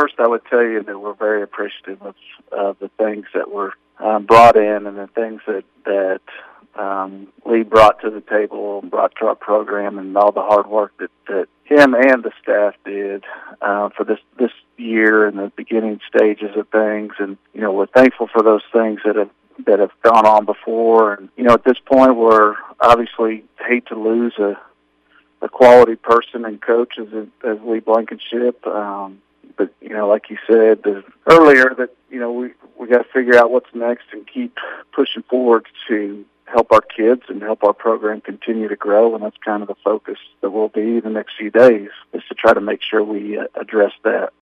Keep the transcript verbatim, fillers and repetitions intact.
first I would tell you that we're very appreciative of uh, the things that were um, brought in and the things that, that um, Lee brought to the table and brought to our program, and all the hard work that, that him and the staff did uh, for this, this year and the beginning stages of things. And, you know, we're thankful for those things that have that have gone on before. And, you know, at this point, we're obviously hate to lose a, a quality person and coach as, as Lee Blankenship. Um, but, you know, like you said the, earlier, that, you know, we, we got to figure out what's next and keep pushing forward to help our kids and help our program continue to grow. And that's kind of the focus that will be the next few days, is to try to make sure we uh, address that.